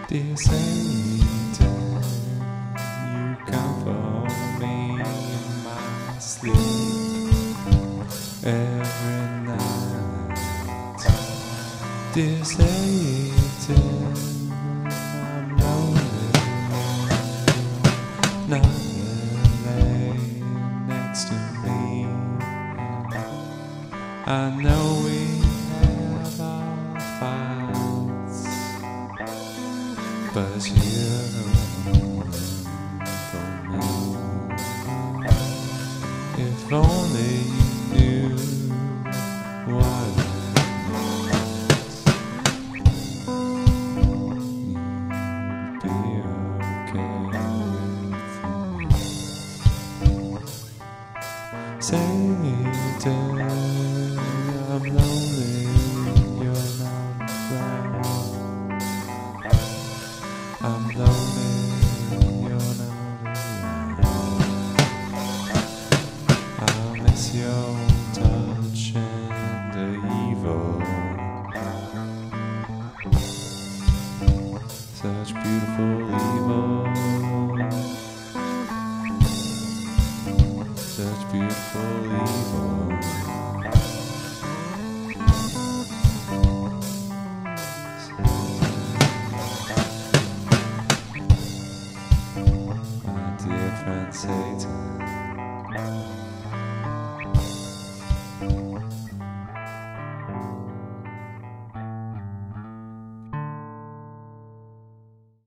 Dear Satan, you comfort me in my sleep every night. Dear Satan, I'm lonely, nothing lay next to me. I know we have our fights, but you're the one for me. If only you knew what it means, you'd be okay with me. Satan, I'm lonely, you're not around. I'm lonely, you're not around. I miss your touch and the evil. Such beautiful evil. Such beautiful evil. My dear friend Satan.